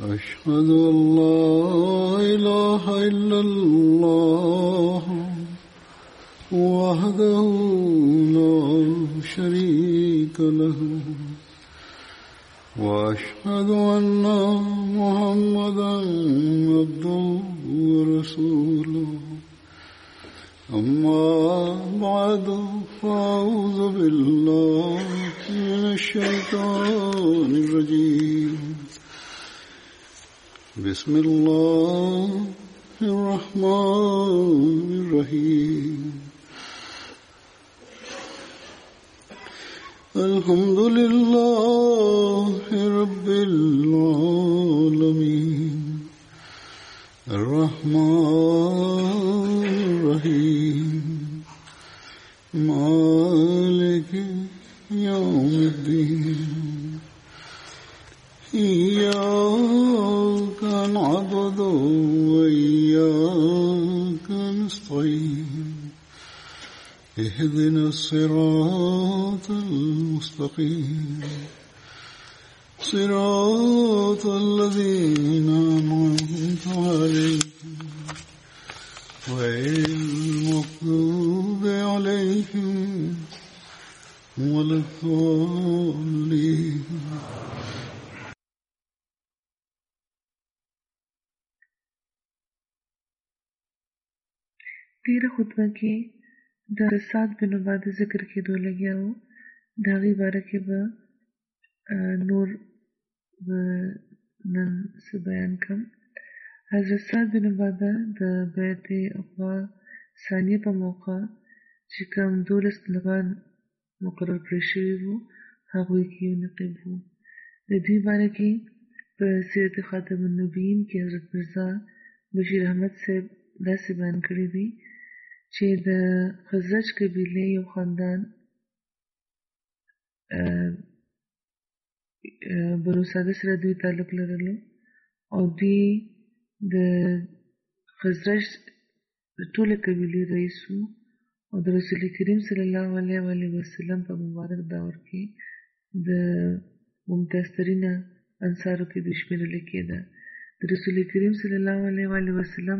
أشهد أن لا إله إلا الله وحده لا شريك له وأشهد أن محمدا عبده ورسوله أما بعد فأعوذ بالله من الشيطان الرجيم بسم الله الرحمن الرحيم الحمد لله رب العالمين الرحمن الرحيم مالك يوم الدين إياك نعبد وإياك نستعين اهدنا الصراط المستقيم صراط الذين أنعمت عليهم غير المغضوب عليهم ولا الضالين. تیرہ خطبہ کې د سعد بن عبادة ذکر کېدو لګیا وو. د هغې باره کې به نور نن څه بیان کړم. حضرت سعد بن عبادة د بیعت عقبه ثانیه په موقع چې کوم 12 طالبان مقرر کړي شوي وو هغوی کې یو نقیب وو. د دوی باره کې په سیرت خاتم النبیین کې حضرت مرزا بشیر احمد صاحب داسې بیان کړي دي چې د خزرج قبیلې یو خاندان بنو ساده سره دوی تعلق لرلو او دوی د خزرج د ټولې قبیلې رئیس وو او د رسول کریم صلی الله علیه وسلم په مبارک دور کې د ممتاز ترینه انصارو کې د شمیرل کېده. د رسول کریم صلی الله علیه وسلم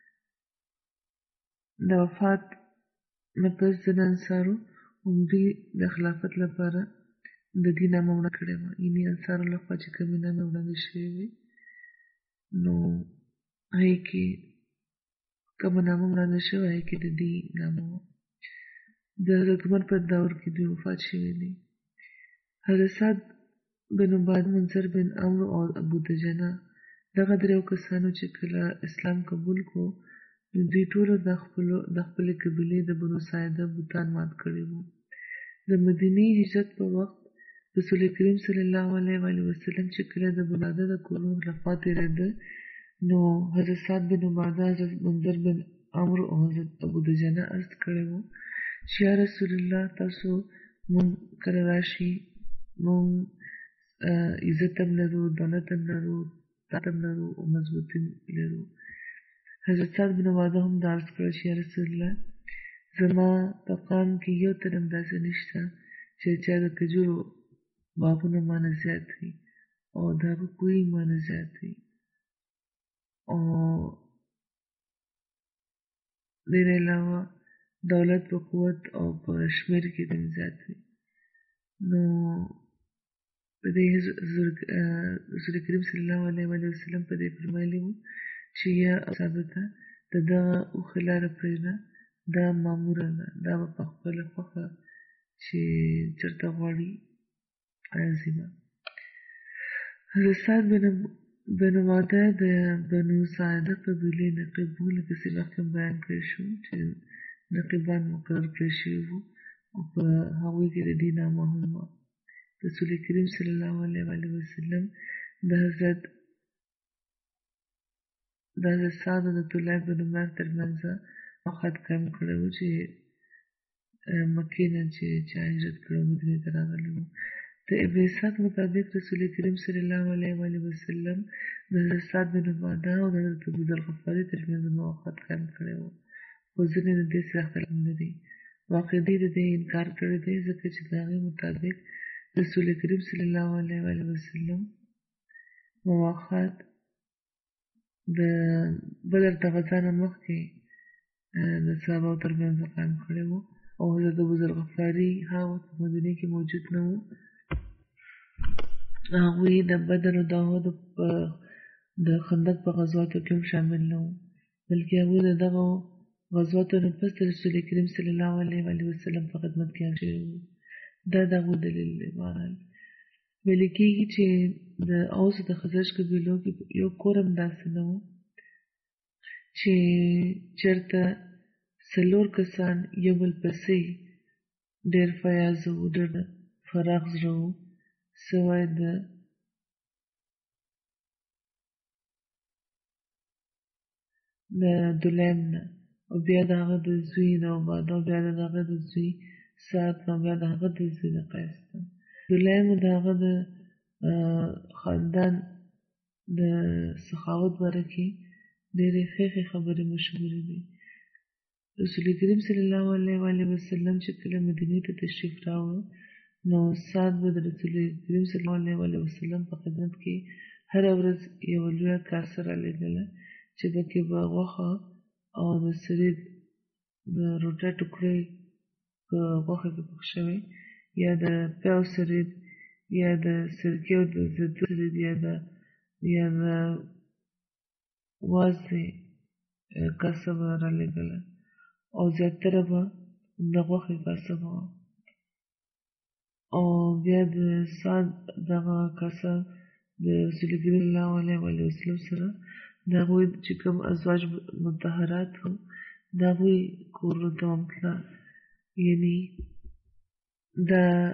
د وفات نه پس د انصارو دوی د خلافت لپاره د دې نامه وړاندې کړې وه، یعنې انصارو لخوا چې کومې نامې وړاندې شوې وې نو هغې کې کومه نامه وړاندې شوې هغې کې د دې نامه وه. د حضرت عمر په دور کې دوی وفات شوي دي. حضرت سعد بن عبادة، منصر بن عمرو او ابو دجنه دغه دریو کسانو چې کله اسلام قبول کو نو دوی ټولو د خپلې قبیلې د بنو ساعده بوتان مات کړي وو. د مدینې هجرت په وخت رسول کریم صلی الله علیه وسلم چې کله د بنو ساعده د کورونو لخوا تېرېده نو حضرت سعد بن عبادة، حضرت منصر بن عمرو او حضرت ابو دجنه عرض کړی وو چې یا رسول الله تاسو مونږ کله راشي مونږ عزت هم لرو، دولت هم لرو، طاقت هم لرو او مضبوطي لرو. حضرت سعد بن عبادة هم دا عرض کړی چې یا رسول الله زما په قام کې یو تن هم داسې نشته چې چا د کجورو باغونه مانه زیات وي او د هغه کوی مانه زیات وي او دې علاوه دولت په قوت او په شمېر کې هم زیات وي. نو په دې رسول کریم صلی الله علیه وسلم په دې فرمایلي وو چې یا ثابته د دغه اوښې لاره پرېږده، دا ماموره ده، دا به په خپله خوښه چې چېرته غواړي راځي به. حضرت سعد بن عبادة د بنو ساعده قبیلې نقیب وو، لکه چې مخکې بیان کړی شو چې نقیبان مقرر کړی شوي وو او په هغوی کې د دې نامه هم وه. رسول کریم صلی الله علیه وسلم د حضرت سعد او د طلحه بن عمر ترمنځ خط قایم کړی و چې مکې نه چې چا هجرت کړی و مدینې ته راغلی و. د ابن اسحاق مطابق رسول کریم صلی الله علیه وسلم د حضرت سعد بن عبادة او د حضرت ابو ذر غفاري ترمنځ موافقت قایم کړی و، خو ځینې د دې سره اختلاف لري. واقعي د دې انکار کړی دی ځکه چې د هغې مطابق رسول کریم صلی الله علیه وسلم مواخات د بدر د غزا نه مخکې د صحابه ترمنځ قائم کړی و او حضرت ابوذر غفاري هغه وخت په مدینه کې موجود نه و. هغوی د بدر او د احد د خندق په غزواتو کې هم شامل نه وو، بلکې هغوی د دغو غزواتو نه پس د رسول کریم صلی الله علیه وسلم په خدمت کې هم شوي وو. دا د هغوی دلیل دی. بهرحال ویل کېږي چې د اوس د خزرج قبیلو کې یو کور هم داسې نه و چې چېرته 4 کسان یو بل پسې ډېر فیاض وو، ډېر فراغ زړه وو، سوای د دلیم نه، او بیا د هغه د زوی د عباده، او بیا د هغه د زوی سعد، او بیا د هغه د زوی د قیس نه. دلیم د هغه د خاندان د سخاوت باره کې ډېرې ښې خبرې مشهورې دي. رسول کریم صلی الله علیه وسلم چې کله مدینې ته تشریف راوړ، نو سعد به د رسول کریم صلی الله علیه وسلم په خدمت کې هره ورځ یوه لویه کاسه رالېږله چې پکې به غوښه او د سرید د روټۍ ټوکرې په غوښه کې پخ شوی، یا د پیاو سرید، یا د سرکې او د زیتون سرید، یا د وازدې کاسه به رالېږله، او زیاتره به د غوښې کاسه به وه. او بیا د سعد دغه کاسه د رسول کریم صلی الله علیه وسلم سره د هغوی چې کوم ازواج مطهرات وو د هغوی کورونو ته هم تله، یعنې د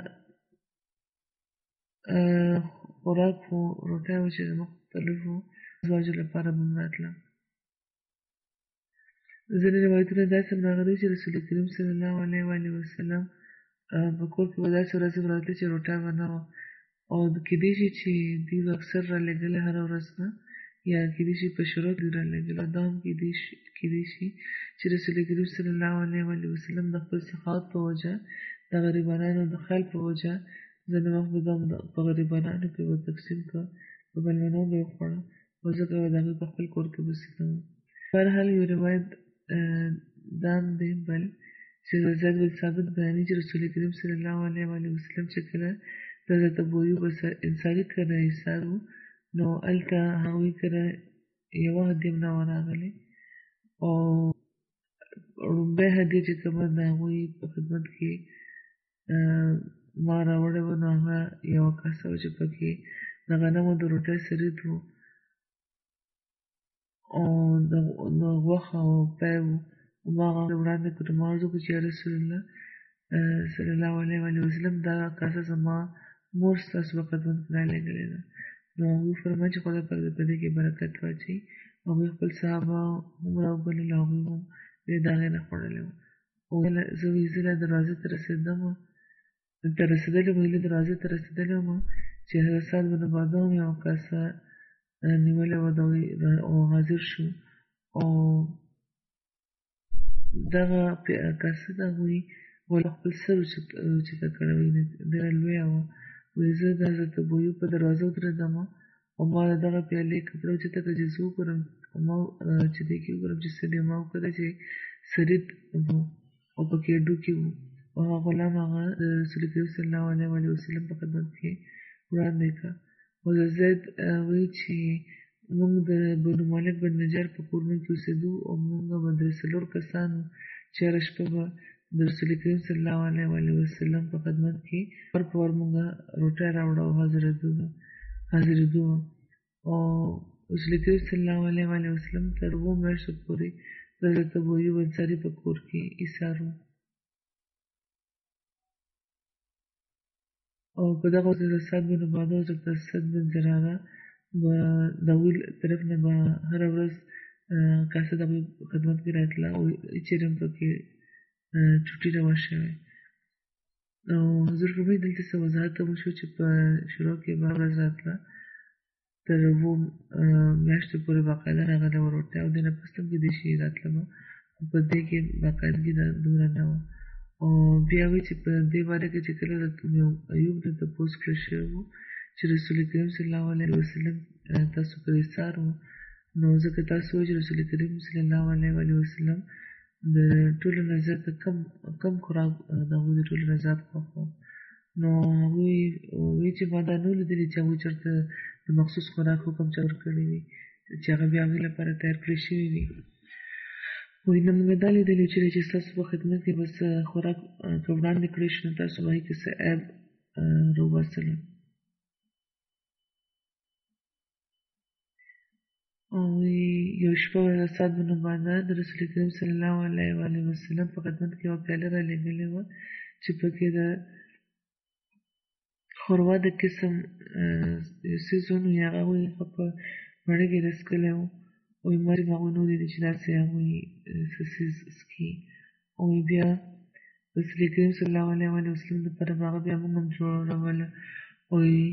خوراک و روټۍ وه چې د مختلفو ازواجو لپاره به هم راتله. ځینې روایتونه داسې هم راغلي چې رسول کریم صلی الله علیه وسلم په کور کې به داسې ورځې به راتلې چې روټۍ به نه وه، او کېدای شي چې دوی به اکثر رالېږلې هره ورځ نه، یا کېدای شي په شروع کې رالېږله. دا هم کېدای شي چې رسول کریم صلی الله علیه وسلم د خپل سخاوت په وجه د غریبانو د خیال په وجه ځینې وخت به دا په غریبانو کې به تقسیم کړه، په مېلمنو به یې خوړه، او ځکه به د هغوی په خپل کور کې بسې نه وو. بهرحال یو روایت دا هم دی بل چې زید بن ثابت بیانوي چې رسول کریم صلی الله علیه وسلم چې کله د حضرت ابوایوب انصاري کره ایسار وو، نو هلته هغوی کره یوه هدیه هم نه وه راغلې، او لومړۍ هدیه چې کومه د هغوی په خدمت کې ما راوړې وه، نو هغه یوه کاسه وه چې پکې د غنمو د روټۍ سرید وو، او د غوښه او پی وو. ما هغه وړاندې کړو، ما عرض وکړو چې یا رسول الله صلی الله علیه وسلم دا کاسه زما مور ستاسو په خدمت کې رالېږلې ده. نو هغوی فرمایل چې خدای پاک دې په دې کې برکت واچوي. هغوی خپل صحابه هم راوبلل، هغوی هم ډېر د هغې نه خوړلی وو. زه زه له دروازې ته رسېدلی وم چې حضرت سعد بن عباده هم یوه کاسه نیولې وه او حاضر شو، او دغه کاسه د هغوی خپل سر اوچته کړی وه، ډېره لویه وه. وایي زه د حضرت ابوایوب په دروازه ودرېدم، او ما د دغه پیالې کپړه اوچته کړه چې زه وګورم، چې دې کې وګورم چې څه دي. ما وکتل چې سرید و او پکې ډوکي وو، او هغه غلام هغه د رسول کریم صلی الله علیه وسلم په خدمت کې وړاندې کړه. او زید وایي چې موږ د بنو مالک بن نجار په کورونو کې اوسېدو، او موږ به د 4 کسان وو چې هره شپه به د رسول کریم صلی الله علیه وسلم په خدمت کې ور په ور موږ روټۍ راوړه او حاضرېدو. او رسول کریم صلی الله علیه وسلم تر 2 میاشتو پورې د حضرت ابوایوب انصاري په کور کې ایسار وو. او په دغه حضرت سعد بن عباده او حضرت اسد بن زراره به د هغوی طرف نه به هره ورځ کاسه د هغوی خدمت کې راتله، او چېرې هم پکې چوټي نه وه شوې. او حضور فرمایي دلته څه وضاحت هم وشو چې په شروع کې به هره ورځ راتله، تر 2 میاشتو پورې باقاعده راغلی وه روټۍ، او دې نه پس هم کېدای شي راتله به، خو په دې کې باقاعدګي دومره نه وه. او بیا وایي چې په دې باره کې چې کله حضرت ایوب نه تپوس کړی شوی و چې رسول کریم صلی الله علیه وسلم تاسو پرې ایثار وو نو ځکه تاسو وایئ چې رسول کریم صلی الله علیه وسلم د ټولو نه زیاته کم خوراک د هغوی د ټولو نه زیات خوښ و نو هغوی وایي چې ما دا نه و لیدلي چې هغوی چېرته د مخصوص خوراک حکم چا ورکړی وي چې هغه بیا هغوی لپاره تیار کړی شوي وي وایي نه موږ دا لیدلي چې ستاسو په خدمت کې به څه خوراک که وړاندې کړی شو نو تاسو به هغې کې څه عیب راوباسلو یو شپه د سعد بن عباده د رسول کریم صلی الله علیه وسلم په خدمت کې یوه پیاله رالېږلې وه چې پکې د ښوروا د قسم یو څیز و نو هغه هغوی په مڼه کې رسکلی و وایي ما چې هغوی نه ولیدل چې داسې هغوی څه څیز څکي وایي بیا رسول کریم صلی الله علیه وسلم دپاره به هغه بیا موږ هم جوړوله وایي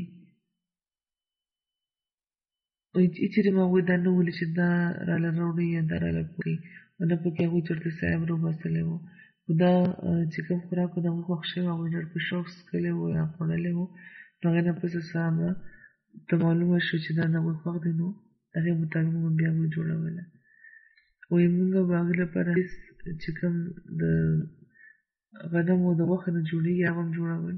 چېرې ما هغوی دا نه ولي چې دا راله راوړي یا دا راله پوکي او نه پکې هغوی چېرته څه عیب راوباسلی و خو دا چې کوم خوراک و د هغوی خوښ شوی هغوی ډېر په شوق څکلی و یا خوړلی و نو هغې نه پس صحابه ته معلومه شو چې دا د هغوی خوښ دی نو د هغې مطابق موږ بیا هغوی جوړوله وایي موږ به هغې لپاره هېڅ چې کوم د غنمو د غوښې نه جوړېږي هغه هم جوړول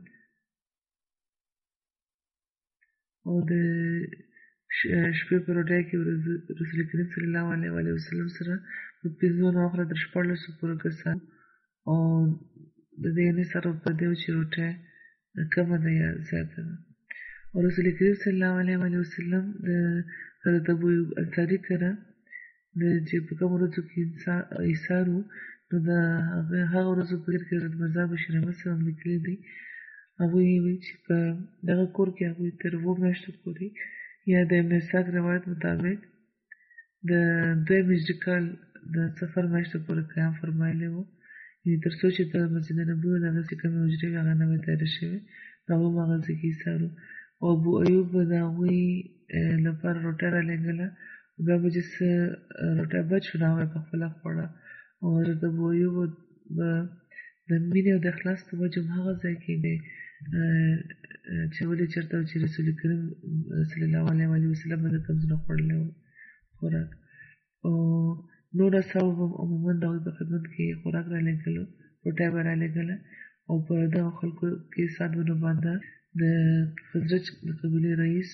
او د شپې په روټۍ کې رسول کریم صلی الله علیه وسلم سره په 15 نه واخله تر 14 پورې کسان او د دې نه سره په دې چې روټۍ کمه ده یا زیاته ده او رسول کریم صلی الله علیه وسلم د حضرت ابو انصاري کره د چې په کوم ورځو کې ایثار وو نو د هغه ورځو په کې حضرت مرزا بشیر احمد صاحب لیکلي دي هغوی وایي چې په دغه کور کې هغوی تر 2 میاشتو پورې یا د ابن اسحاق روایت مطابق د 2 هجري کال د صفر میاشتو پورې قیام فرمایلی و یعنې تر څو چې د مسجد نبوي د هغه چې کومې حجرې وې هغه نوې تیاره شوې نو هغوی هم هغه ځای کې ایثار و او ابو ایوب به د هغوی لپاره روټۍ رالېږله بیا به چې څه روټۍ بد شو نو هغه یې پخپله خوړه او حضرت ابو ایوب به د مینې او د اخلاص په وجه هم هغه ځای کې دی چې ولې چېرته چې رسول کریم صلی الله علیه وسلم به د کوم ځای نه خوړلی و خوراک او نور اصحابو به عموما د هغوی په خدمت کې خوراک رالېږلو روټۍ به رالېږله او په دغو خلکو کې سعد بن عباده د خزرج د قبیلې رئیس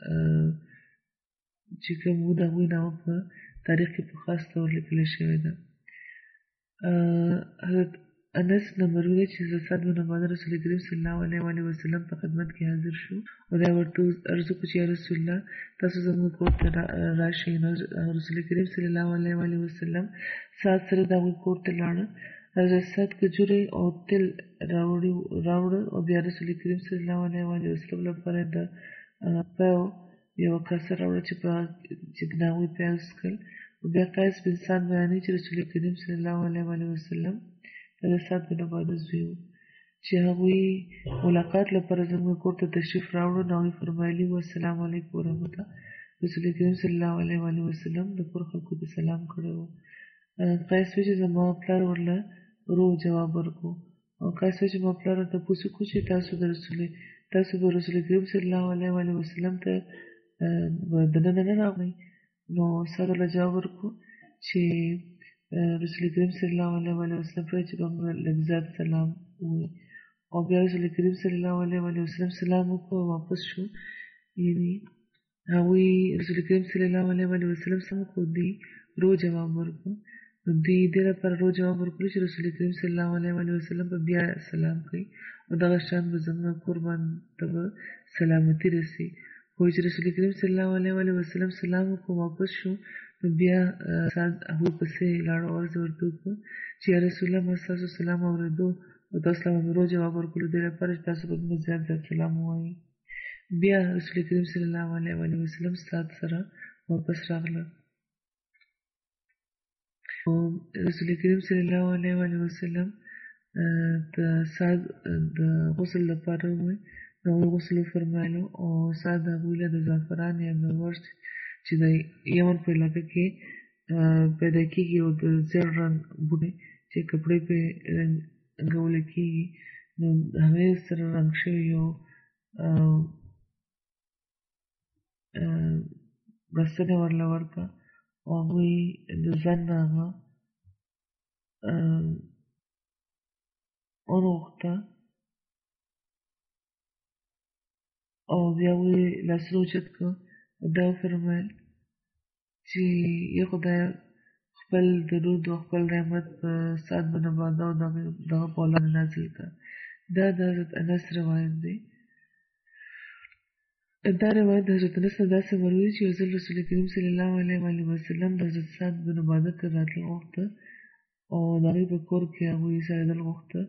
چې کوم و د هغوی نامه په تاریخ کې په خاص ډول لیکلی شوې ده حضرت انس نه مروي دی چې سعد بن عباده رسول کریم صلی الله علیه وسلم په خدمت کې حاضر شو او دا ورته عرض وکړو چې یا رسول الله تاسو زموږ کور ته راشئ نو رسول کریم صلی الله علیه وسلم سعد سره د هغوی کور ته لاړه حضرت سعد کجورې او تل راوړه او بیا رسول کریم صلی الله علیه وسلم لپاره د پیو یوه کاسه راوړه چې د هغوی پیل څښل او بیا قیس بن سعد بیانوي چې رسول کریم صلی الله علیه وسلم د سعد بن عباده زوی و چې هغوی ملاقات لپاره زموږ کور ته تشریف راوړو نو هغوی فرمایلي وو السلام علیکم ورحمة الله رسول کریم صلی الله علیه وسلم د کور خلکو ته سلام کړی و قیس وایي چې زما پلار ورله روغ جواب ورکړو او قیس وایي چې ما پلار ورته تپوس وکړو چې تاسو به رسول کریم صلی الله علیه وسلم ته دننه نه راغلئ نو سعد ورله جواب ورکړو چې رسول کریم صلی الله علیه وسلم پرې چې کوم لږ زیات سلام ووایي او بیا رسول کریم صلی الله علیه وسلم سلام وکړو او واپس شو یعنې هغوی رسول کریم صلی الله علیه وسلم سم وکړو دوی روغ جواب ورکړو نو دوی دې لپاره روغ جواب ورکړو چې رسول کریم صلی الله علیه وسلم به بیا سلام کوي او دغه شان به زموږ کور باندې به سلامتي رسي خو چې رسول کریم صلی الله علیه وسلم سلام وکړو واپس شو نو بیا هغوی پسې لاړو او عرض ورته وکړو چې یا رسول الله ما ستاسو سلام اورېدو او تاسو ته مې روغ جواب ورکړو دې لپاره چې تاسو به مې زیات زیات سلام ووایي بیا رسول کریم صلی الله علیه وسلم سعد سره واپس راغله او رسول کریم صلی الله علیه وسلم د سعد د غسل لپاره ووایي نو غسل وفرمایلو او سعد هغوی له د زعفران یا مروارج چې د یمن په علاقه کې پیدا کېږي او د زیړ رنګ بوټی چې کپړې پرې رنګولی کېږي نو د هغې سره رنګ شوي یو بسنې ورله ورکړه او هغوی د ځان نه هغه ونغوښته او بیا ویې لاسونه اوچت کړه او دا وفرمیل چې یا خدای خپل درود او خپل رحمت په سعد بن عباده او دغه په اولاد نازل کړه. دا د حضرت انس روایت دی. دا روایت د حضرت انس نه داسې مروي چې یو ځل رسول کریم صلی الله علیه وسلم د حضرت سعد بن عباده کره راتلل غوښته او د هغوی په کور کې هغوی ایسارېدل غوښته.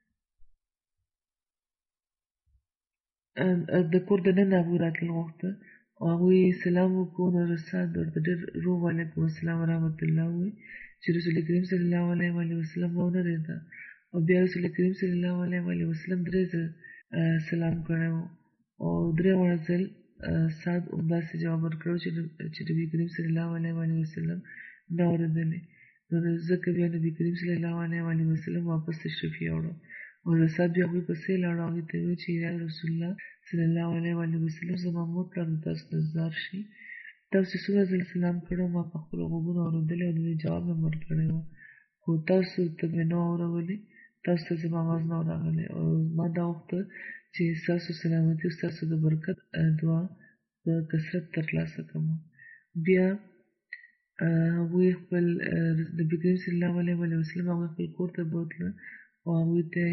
د کور دننه هغوی راتلل غوښته او هغوی سلام وکړو نو حضرت سعد ورته ډېر ورو وعلیکم السلام ورحمت الله ووایي چې رسول کریم صلی الله علیه وسلم راونرېده او بیا رسول کریم صلی الله علیه وسلم درې ځله سلام کړی و او درې واړه ځل سعد همداسې جواب ورکړی چې نبي کریم صلی الله علیه وسلم نه اورېدلی نو ځکه بیا نبي کریم صلی الله علیه وسلم واپس تشریف یوړو او حضرت سعد بیا هغوی پسې لاړو هغوی ته یې وویل چې یا رسول الله صلی الله علیه وسلم زما مور پلار د تاسو نه انتظار شي تاسو څومره ځل سلام کړی ما په خپلو غوږونو اورېدلی او د دې جواب مې ورکړی و خو تاسو ته مې نه اورولي تاسو ته زما آواز نه و راغلی او ما دا غوښته چې ستاسو سلامتي او ستاسو د برکت دعا په کثرت ترلاسه کړم. بیا هغوی خپل نبي کریم صلی الله علیه وسلم هغوی خپل کور ته بوتله او هغوی ته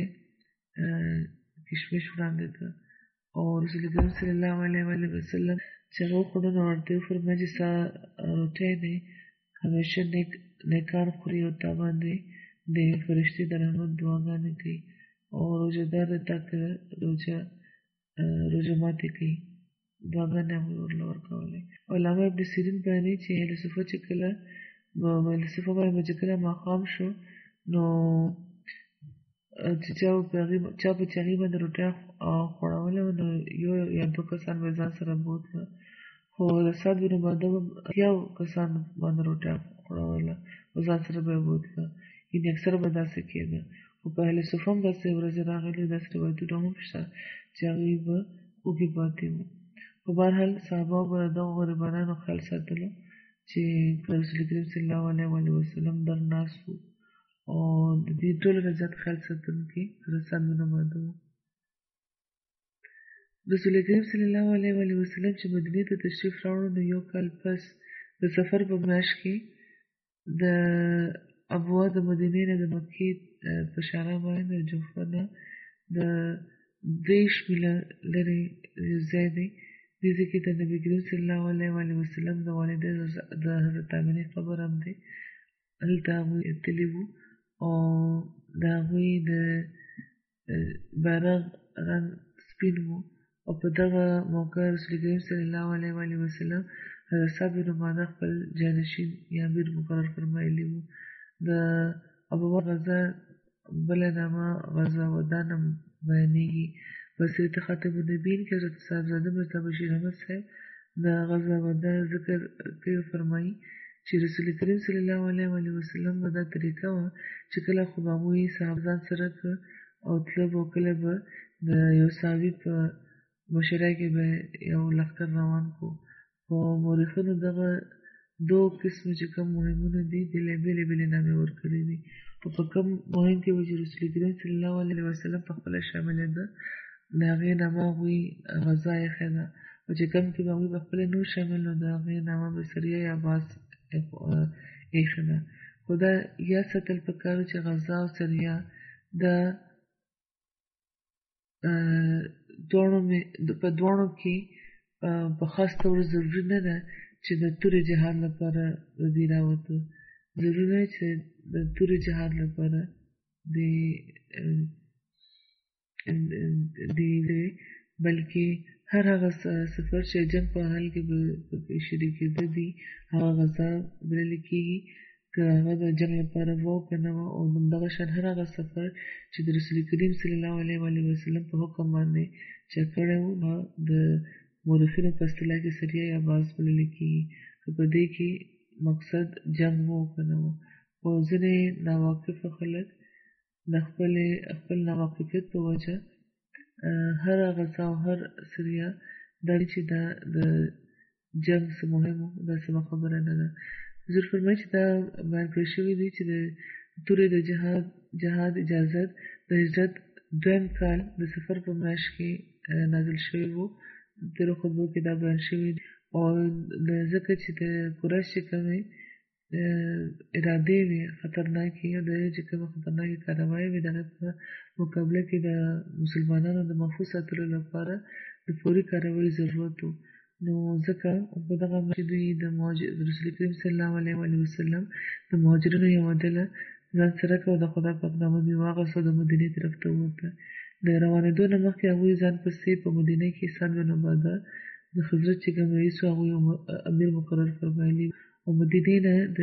کشمش وړاندې کړه او رسول کریم صلی الله علیه وسلم چې هغه وخوړه نو ورته یې وفرمیل چې ستا روټۍ دی همیشه نیکان خوري او تا باندې د فرشتې د رحمت دعاګانې کوي او روژهدار د تا کره روژه ماتې کوي دعاګانې هغوی ورله ورکولې. علامه ابن سیرین بیانوي چې اهل صفه چې کله اهل صفه باندې چې کله ماښام شو نو چې چا په چې هغې باندې روټۍ خوړوله نو یو یا دوه کسان به ځان سره بوتله خو د سعد بن عباده به اتیاو کسان باندې روټۍ خوړوله او ځان سره به یې بوتله یعنې اکثره به داسې کېده خو په اهل صفه هم داسې ورځې راغلي داسې روایتونه هم شته چې هغوی به اوږې پاتې وو. په بهرحال صحابه به د دغو غریبانو خیال ساتلو چې رسول کریم صلی الله علیه وسلم در ناست وو او د دې ټولو نه زیات خیال ساتونکي حضرت سعد بن عباده وو. رسول کریم صلی الله علیه وسلم چې مدینې ته تشریف راوړو نو یو کال پس د سفر په میاشت کې د ابوا د مدینې نه د مکې په شاره باندې د جوفه نه د 20 میله لرې یو ځای دی. دې ځای کې د نبي کریم صلی الله علیه وسلم د والدې د حضرت آمینې قبر هم دی. هلته هغوی تللي وو او د هغوی د بیرغ رنګ سپین وو او په دغه موقع رسول کریم صلی الله علیه وسلم حضرت سعد بن عباده خپل جانشین یا امیر مقرر فرمایلی وو. د ابوا غزا بله نامه غزا ودان هم بیانېږي. په سیرت خاتم النبیین کې حضرت صاحبزاده مرزا بشیر احمد صاحب د غزا ودا ذکر کوي فرمایي چې رسول کریم صلی الله علیه وسلم به دا طریقه وه چې کله خو به هغوی صحابزان سره که او تله به او کله به د یو صحابي په مشرۍ کې به یو لښکر روان کړو. خو مورخینو دغه دو قسمه چې کوم مهمونه دي بېلې بېلې نامې ورکړي دي او په کوم مهم کې به چې رسول کریم صلی الله علیه وسلم په خپله شاملېده د هغې نامه هغوی غزا ایښې ده او چې کوم کې به هغوی په خپله نور شامل نو د هغې نامه به سریه یا باز ایښې ده. خو دا یاد ساتل پکار چې غزا او سریه دا په دواړو کې په خاص ډول ضروري نه ده چې د تورې جهاد لپاره د دوی راوتو ضروري نه چې د تورې جهاد لپاره بلکې هر هغه سفر چې جنګ په حال کې به شریکېده دي هغه غزا بللی کېږي که هغه د جنګ لپاره و که نه وه او همدغه شان هر هغه سفر چې د رسول کریم صلی الله علیه وسلم په حکم باندې چې کړی و نو د مورخینو په اصطلاح کې سریه یا باز بللی کېږي که په دې کې مقصد جنګ و که نه و. خو ځینې ناواقفه خلک د خپل ناواقفیت په وجه هر غزا او هر سریه دا چې د جنګ څه مهم و، دا سمه خبره نه ده. حضور فرمایي چې دا بیان کړی شوي دي چې د تورې د جهاد اجازت د هجرت 2م کال د سفر په میاشت کې نازل شوی و. تېرو خطبو کې دا بیان شوي دي. او ځکه چې د قریش چې کومې ارادې وي خطرناکې، او د چې کومه خطرناکې کاروایي وي، د هغې په مقابله کې د مسلمانانو د محفوظ ساتلو لپاره د فوري کاروایي ضرورت و. نو ځکه په دغه میاشت دوی د رسول کریم صلی الله علیه وسلم د مهاجرینو یوه ډله ځان سره کړه او د خدای پاک نامه مې واخیست او د مدینې طرف ته ووته. د روانېدو نه مخکې هغوی ځان پسې په مدینه کې سعد بن عباده د خزرج چې کوم رئیس و هغوی امیر مقرر فرمایلي او مدینې نه د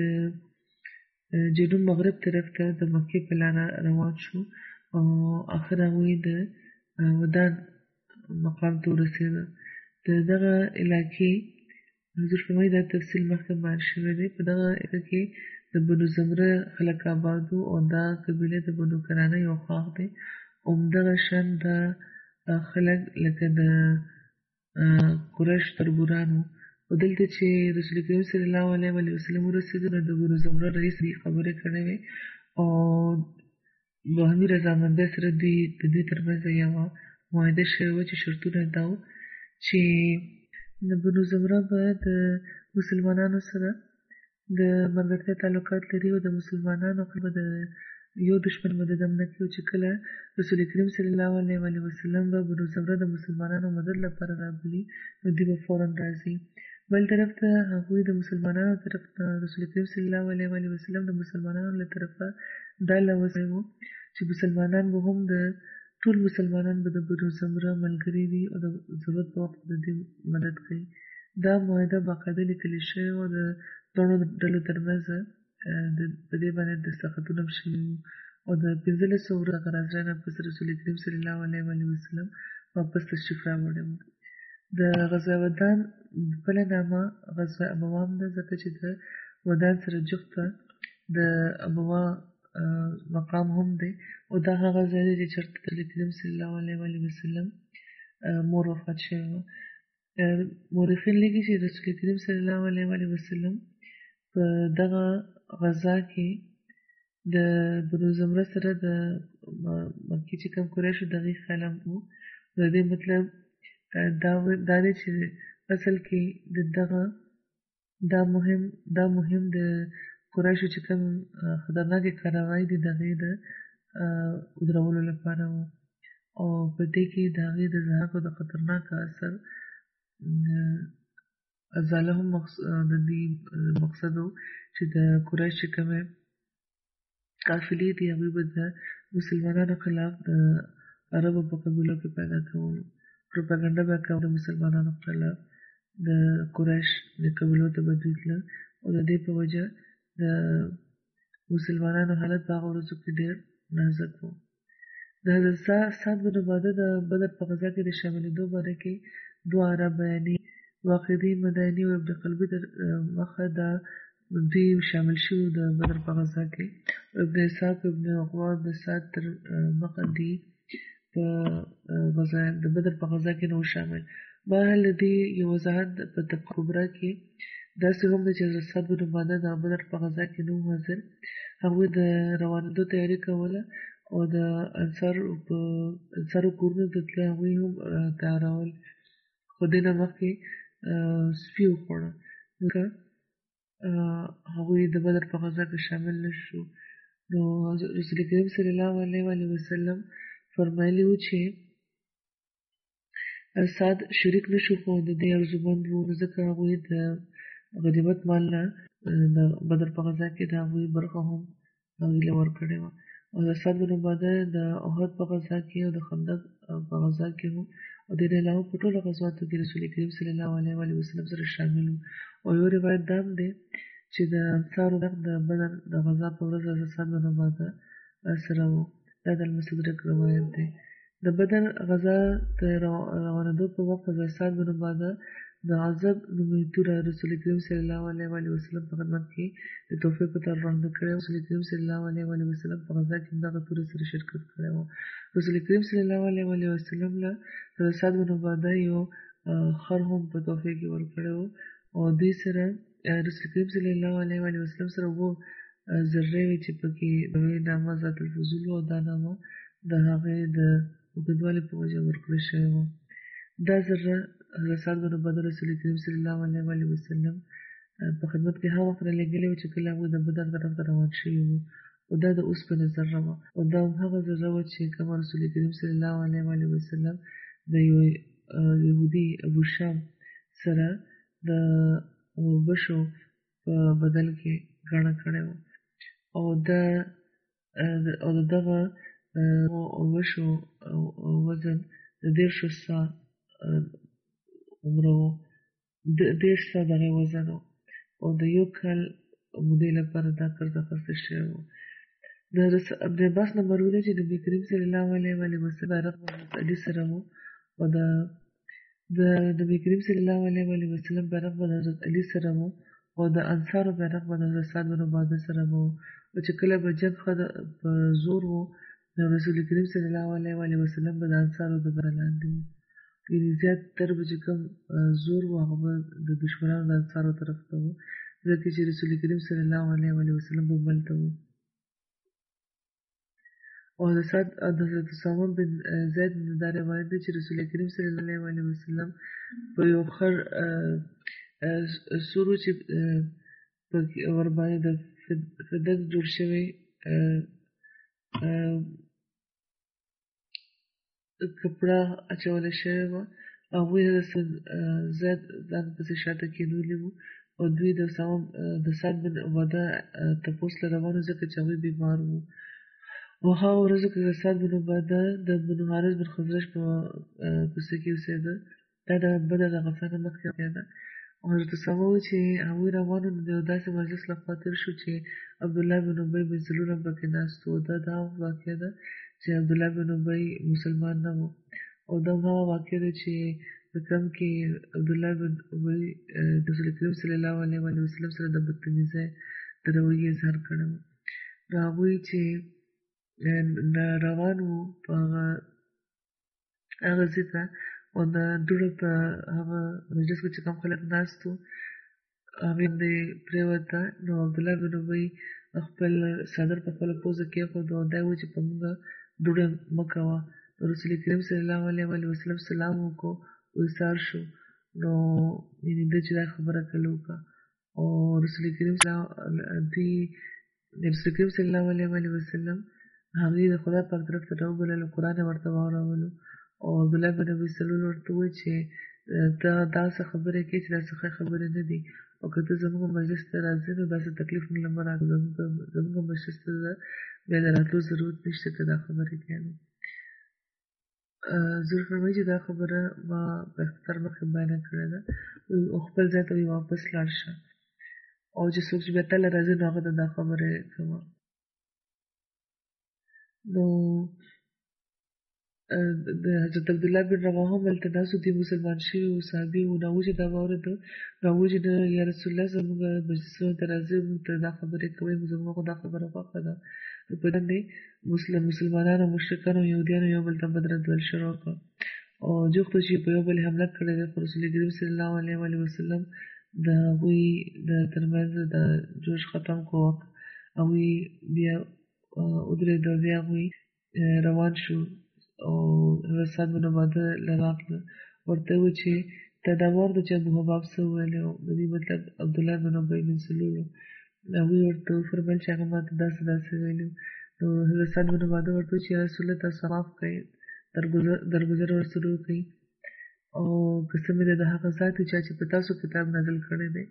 جنوب مغرب طرف ته د مکې په لاره روان شو او آخر هغوی د ودان مقام ته ورسېده. د دغه علاقې حضور فرمایي دا تفصیل مخکې بیان شوی دی. په دغه علاقه کې د بنو زمره خلک آباد وو او دا قبیله د بنو کرانه یو خاق دی. همدغه شان دا خلک لکه د قریش تربوران وو. او دلته چې رسول کریم صلی الله علیه وسلم ورسېدو نو د بنو زمره رئیس دې خبرې کړې وې او باهمي رضامندۍ سره د دوی ترمنځ یوه معاهده شوې وه چې شرطونه دا وو چې د بنو زمره به د مسلمانانو سره د ملګرتیا تعلقات لري او د مسلمانانو به د یو دشمن مدد هم نه کوي. چې کله رسول کریم صلی الله علیه وسلم به بنو زمره د مسلمانانو مدد لپاره رابلي نو دوی به فوراً راځي. بل طرف ته هغوی د مسلمانانو طرف ته رسول کریم صلی الله علیه وسلم د مسلمانانو له طرفه دا لوظ و چې مسلمانان به هم د ټول مسلمانان به د بنو زمره ملګري وي او د ضرورت په وخت د دوی مدد کوي. دا معاهده باقاعده لیکل شوې وه د دواړو ډلو ترمنځ په دې باندې دستخطونه هم شوي وو او د 1500 ورځو غرازۍ نه پس رسول کریم صلی الله علیه وسلم واپس تشریف راوړی و. د غزوه ودان بله نامه غزوه ابوام ده ځکه چې د ودان سره جفته د ابوا مقام هم دی او دا هغه ځای دی چې چېرته رسول کریم صلی الله علیه وسلم مور وفات شوې وه. مورخین لیکي چې رسول کریم صلی الله علیه وسلم په دغه غزا کې د بنو زمره سره د مکې چې کوم قریشو دغې خیال هم و. د دې مطلب دا دی چې اصل کې د دغه دا مهم د قریشو چې کوم خطرناکې کاروایي دي د هغې د ودرولو لپاره و او په دې کې د هغې د ضحک او د خطرناک اثر ازاله هم د دې مقصد و چې د قریش چې کومې قافلې دي هغوی به د مسلمانانو خلاف د عربو په قبیلو کې پیدا کولو پروپاګنډه به کوله د مسلمانانو خلاف د قریش د قبیلو ته به دوی تلل او د دې په وجه د مسلمانانو حالت په هغه ورځو کې ډېر نازک و. د حضرت سعد بن عباده د بدر په غزا کې د شاملېدو باره کې دوه آرا بیانې واقعي مدیني او ابن قلبي تر مخه دا دوی شامل شوي د بدر په غزا کې. ابن اسحاق ابن عقبه ابن سعد تر مخه دی په غزا د بدر په غزا کې نو شامل. بهرحال د دې یو وضاحت په طبقه کبرا کې داسې هم ده چې حضرت سعد بن عباده د بدر په غزا کې نو حاضر. هغوی د روانېدو تیاري کوله او د انصارو کورونو ته تله هغوی هم تیارول خو دې نه مخکې سپي وخوړه ځکه هغوی د بدر په غزا کې شامل نه شو. نو رسول کریم صلی الله علیه وسلم فرمایلی و چې سعد شریک نشو خو د دې ارزومند وو ځکه هغوی د غنیمت مال نه د بدر په غزا کې د هغوی برخه هم هغوی له ورکړې وه. او د سعد بن عباده د احد په غزا کې او د خندق په غزا کې هم او د دې علاوه په ټولو غزواتو کې رسول کریم صلی الله علیه وسلم سره شامل وو. او یو روایت دا هم دی چې د انصارو د بدر د غزا په ورځ حضرت سعد بن عباده سره وو. دا د المستدرک روایت دی. د بدر غزا د روانېدو په وخت حضرت سعد بن عباده د عذب نومي توره رسول کریم صلی الله علیه وسلم په خدمت کې د تحفې په طور وړاندې کړی. رسول کریم صلی الله علیه وسلم په غزا کې دغه تورې سره شرکت کړی و. رسول کریم صلی الله علیه وسلم له حضرت سعد بن عباده یو خر هم په تحفې کې ورکړی و او دوی سره رسول کریم صلی الله علیه و وسلم سره وو ذره وی چې پکې د نامه ذات الفضول او دا نامه د هغې د اوږدوالي په وجه ورکړل شوې وه. دا ذره حضرت سعد بن عباده رسول کریم صلی الله علیه و وسلم په خدمت کې هغه وخت رالیږلې وه چې کله هغوی د بدر طرف ته روان شوي وو، او دا د اوسپنې ذره وه، او دا هغه ذره وه چې کومه رسول کریم صلی الله علیه و وسلم د یو یهودي ابوشام سره د اوربشو په بدل کې ګڼه کړې وه، او د دغه اوربشو وزن د 10 سا عمره وو، 10 سا دغه وزن وو، او د یو کال مودې لپاره دا قرض اخیستل شوی وو. د ابن عباس نه مروي چې د نبي کریم صلی الله علیه و وسلم بیرغ حضرت علي سره وو، او د نبي کریم صلی الله علیه و وسلم بیرغ د حضرت علي سره وو، او د انصارو بیرغ د حضرت سعد بن عباده سره وو، او چې کله به جنګ په زور وو نو رسول کریم صلی الله علیه و وسلم به د انصارو د بر لاندې وو، یعنې زیات تر به چې کوم زور وو هغه به د دشمنانو د انصارو طرف ته وو، ځکه چې رسول کریم صلی الله علیه و وسلم به ملته وو. او د حضرت اسامه بن زید دا روایت دی چې رسول کریم صلی الله علیه و وسلم په یو خړ سورو چې ورباندې د فدک جوړ شوی کپړه اچولی شوې وه، هغوی حضرت زید ځان پسې شاته کېنولي وو، او دوی د سعد بن عباده تپوس له روان وو ځکه چې هغوی بیمار وو. او هغه ورځو کې سعد بن عباده د بن حارث بن خزرج په کوڅه کې اوسېده، دا د بدر د غزا نه مخکې واقعه ده. او حضرت اسامه وایي چې هغوی روان وو، د یو داسې مجلس له خوا تېر شو چې عبدالله بن ابی بن سلول هم پکې ناست و. دا هغه واقعه ده چې عبدالله بن ابی مسلمان نه و، او دا هغه واقعه ده چې په کوم کې عبدالله بن ابی د رسول کریم صلی الله علیه و وسلم سره د بدتمیزۍ د رویې اظهار کړی و. نو هغوی چې روان وو په هغه ځای ته، او د دوړو په هغه مجلس کې چې کوم خلک ناست وو هغې باندې پرېوته، نو عبدالله بن ابی خپل څادر په خپله پوزه کېښود، او دا وایي چې په موږ دوړه مه کوه. رسول کریم صلی الله علیه و وسلم سلام وکړو، وایسار شو، نو یعنې ده چې دا خبره کله وکړه، او رسول کریم صلی الله علیه و وسلم هغې د خدای پاک طرف ته راوبللو، قرآن یې ورته واورولو، او عبدالله بن ابي سلول ورته وویل چې ته داسې خبرې کوې چې دا څه خبرې نه دي، او که ته زموږ مجلس ته راځې نو داسې تکلیف موږ له مه راکړه، زموږ مجلس ته بیا د راتلو ضرورت نشته که دا خبرې کوې. زه فرمایي چې دا خبره ما په اختصار مخکې بیانه کړې ده، او خپل ځای ته واپس لاړ شه، او چې څوک چې بیا تله راځي نو هغه ته دا خبرې کوه. نو د حضرت عبدالله بن رواحه هلته ناست وو، دوی مسلمان شوي وو، صحابي وو. نو هغوی چې دا واورېده نو هغوی چې یا رسول الله زموږ مجلسونو ته راځئ، موږ ته دا خبرې کوئ، زموږ خو دا خبره خوښه ده. نو په دې باندې مسلمانانو، مشرکانو، یهودیانو یو بل ته بد ردول شروع کړه، او جوخته چې په یو بل حمله کړې ده، خو رسول کریم صلی الله علیه و وسلم د هغوی د ترمنځ د جوش ختم کړو، هغوی بیا ودرېده، بیا هغوی روان شو، او حضرت سعد بن عباده راغله، ورته وویل چې تا دا واورېده چې ابو حباب څه وویلې وو، د دې مطلب عبدالله بن ابی بن سلول وو. هغوی ورته وفرمیل چې هغه ما ته داسې داسې ویلي وو. نو حضرت سعد بن عباده ورته وویل چې یا رسول الله تاسو معاف کړئ، درګذر ورسره وکړئ، او قسم دې د هغه ذات وي چې په تاسو کتاب نازل کړی دی،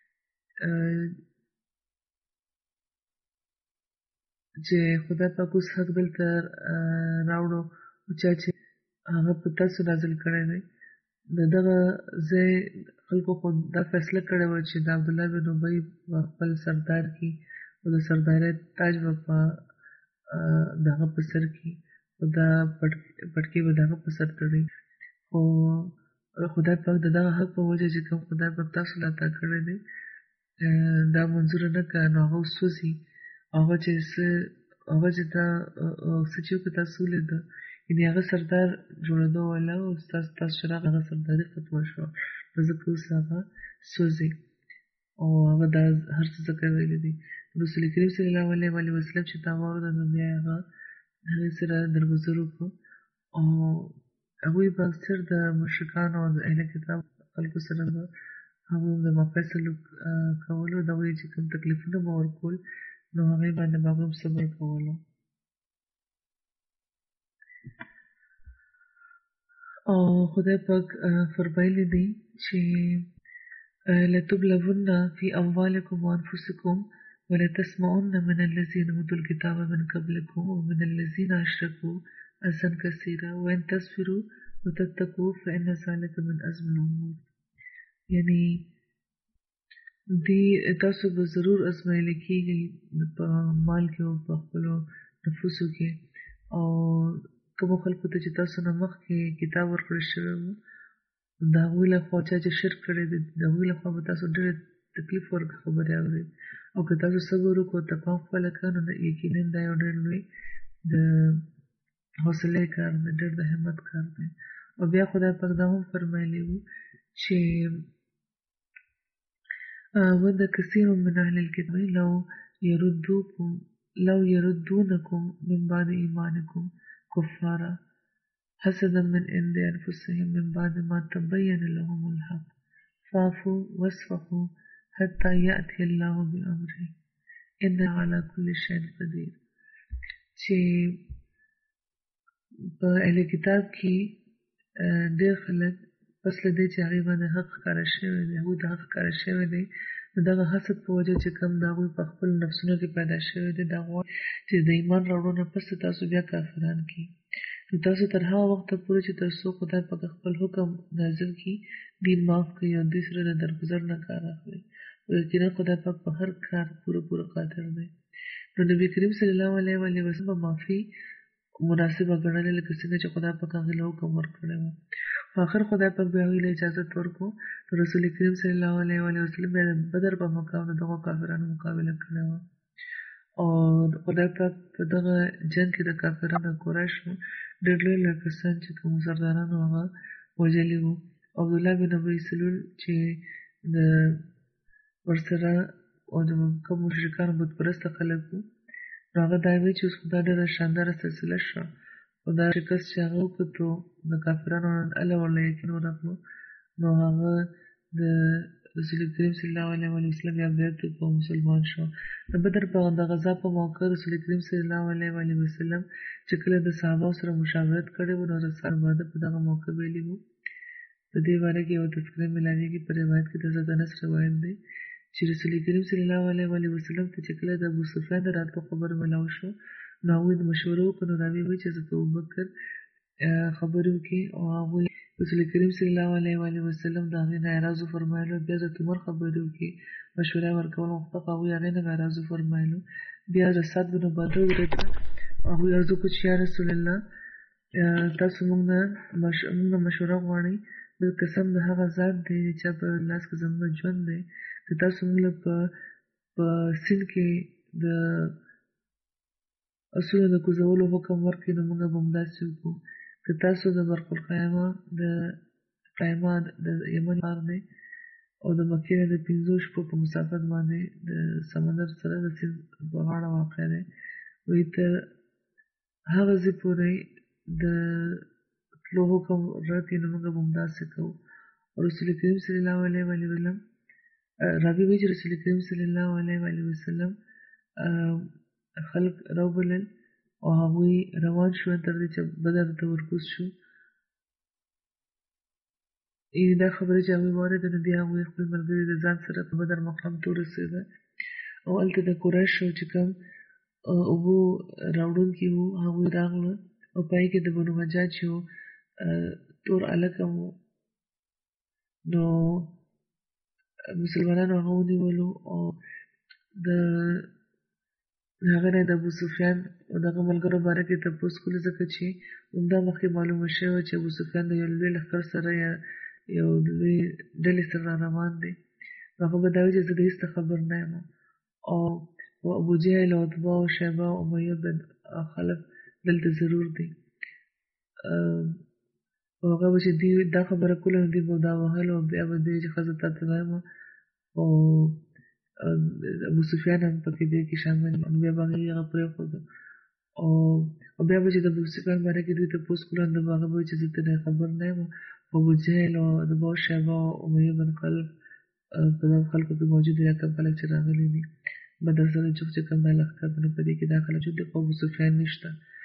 چې خدای پاک اوس حق دلته راوړو، چا چې هغه په تاسو نازل کړی دی. د دغه ځای خلکو خو دا فیصله کړې وه چې د عبدالله بن ابی به خپل سردار کړي، او د سردارۍ تاج به په د هغه په سر کړي، او دا پټکي به د هغه په سر تړي. خو خدای پاک د دغه حق په وجه چې کوم خدای پاک تاسو له عطا کړی دی دا منظوره نه کړه، نو هغه وسوځي. هغه چې دا څه چې وکړه تاسو ولیده، یعنې هغه سردار جوړېدو والا او تاسو چې راغله هغه سرداري ختمه شوه. ځکه اوس هغه سوځي او هغه دا هر څه ځکه ویلي دي. رسول کریم صلی الله علیه وسلم چې دا واورېده نو بیا هغه هغې سره درگذر وکړو او هغوی به اکثر د مشرکانو او د اهل کتاب خلکو سره به هغوی د مفصلو کولو د هغوی چې کوم تکلیفونه به ورکول نو هغې باندې به هغوی صبر کولو. او خدای پاک فرمایلی دی چې لتبلون فی اموالکم وانفسکم ولتسمعن من الذین اوتوا الکتاب من قبلکم ومن الذین اشرکوا اذى کثیرا وان تصبروا وتتقوا فإن ذلک من عزم الامور. یعنی دی تاسو به ضرور ازمایل کیږئ په مال کې او په خپلو نفوسو کې او کومو خلکو ته چې تاسو نه مخکې کتاب ورکړل شوی وو د هغوی لخوا چا چې شرک کړی دی د هغوی لخوا به تاسو ډېرې تکلیف ورکړه خبرې اورئ او که تاسو صبر وکړو تقوا خپله کړه نو یقینا دا یو ډېر لوی د حوصلې کار دی ډېر د همت کار دی. او بیا خدای پاک دا هم فرمایلی وو چې ود کثیر من اهل الکتاب لو يردونکم من بعد ایمانکم کفارا حسدا من عند انفسهم من بعد ما تبين لهم الحق فاعفوا واصفحوا حتى يأتي الله بأمره ان على كل شيء قدیر. چې په اهل کتاب کې ډېر خلک پس له دې چې هغې باندې حق ښکاره شوی دی هغوی ته حق ښکاره شوی دی نو دغه حسد په وجه چې کوم د هغوی په خپلو نفسونو کې پیدا شوی دی دا غواړي چې د ایمان راوړو نه پس تاسو بیا کافران کړي. نو تاسو تر هغه وخته پورې چې تر څو خدای پاک خپل حکم نازل کړي دین معاف کړي او دوی سره د درگذر نه کار اخلي او یقینا خدای پاک په هر کار پوره قادر دی. نو نبی کریم صلی الله علیه وسلم په معافي مناسبه ګڼلې لکه څنګه چې خدای پاک هغې له حکم ورکړی و. په آخر خدای پاک بیا هغوی له اجازت ورکړو نو رسول کریم صلی الله علیه وسلم بیا د بدر په موقع د دغو کافرانو مقابله کړې وه او خدای پاک په دغه جنګ کې د کافرانو قریشو ډېر لوی لوی کسان چې کوم سردارانو هغه وژلي وو. عبدالله بن ابی سلول چې د ورسره او د کوم مشرکانو بتپرسته خلک وو نو هغه دا وایي چې اوس خو دا ډېره شانداره سلسله شوه خو دا شکست چې هغه وکتو د کافرانو الله ورله یقین ورغلو نو هغه د رسول کریم صلی الله علیه وسلم یا بیعت وکړو مسلمان شو. د بدر په د غزا په موقع رسول کریم صلی الله علیه وسلم چې کله د صحابه سره مشاورت کړی و نو رسول باندې په دغه موقع ویلي وو. په دې باره کې یو تذکره ملاویږي په روایت کې د حضرت انس روایت دی چې رسول کریم صلی الله علیه وسلم ته چې کله د ابو سفیان د راتلو خبر ملاو شو نو هغوی د مشورې وکړو نو راویې وایي چې حضرت ابوبکر خبرې وکړي او هغوی رسول کریم صلی الله علیه وسلم د هغې نه اعراض وفرمایلو. بیا حضرت عمر خبرې وکړي مشوره یې ورکول غوښته خو هغوی هغې نه اعراض وفرمایلو. بیا حضرت سعد بن عباده ورته هغوی عرض وکړو چې یا رسول الله تاسو موږ نه مشوره غواړئ د قسم د هغه ذات دی چې په لاس کې زموږ ژوند دی که تاسو موږ په سیند کې د اسونو د کوزولو حکم ورکړي نو موږ به همداسې وکړو. که تاسو د برق القیامه د یمن ښار دی او د مکې نه د 5 شپو په مسافت باندې د سمندر سره د سیند په غاړه واقع دی وایي تر هغه ځای پورې د تلو حکم راکړي نو موږ به همداسې کوو. رسول کریم صلی الله علیه وسلم راوي وایي چې رسول کریم صلی الله علیه وسلم خلق راوبلل او هغوی روان شو تر دې چې بدر ته ورکوز شو. دا خبره چې هغوی واورېده نو بیا هغوی خپل ملګري د ځان سره په بدر مقام ته ورسېده او هلته د قریشو چې کوم اوبو راوړونکي وو هغوی راغله او په هغې کې د بنو حجاج یو تور هلک هم نو مسلمانانو هغه ونیولو او د هغه نه د ابو سفیان او دغه ملګرو باره کې تپوس کولو ځکه چې همدا مخکې معلومه شوې وه چې ابو سفیان د یو لوی لښکر سره یا یو لوی ډلې سره را روان دی نو هغه به دا وایي چې زه د هېڅ خبر نه یم او ابو جهل او عتبه او شیبه او امیه بن خلف دلته ضرور دی. او هغه به چې دوی دا خبره کوله نو دوی به دا وهل او بیا به دوی چې ښځه تا ته وایم او ابو سفیان هم پکې دې کې شامل و. نو بیا به هغه پرېښوده او بیا به چې د ابو سفیان باره کې دوی تپوس کړل نو هغه به وایي چې زه ترې خبر نه یم. ابو جهل او د ابو شیبه او امیه بن خلف په دغه خلکو کې موجود دي کوم خلک چې راغلي دي بدر سره چې کوم دا لښکر نو په دې کې دا خلک چې د ابو سفیان نشته.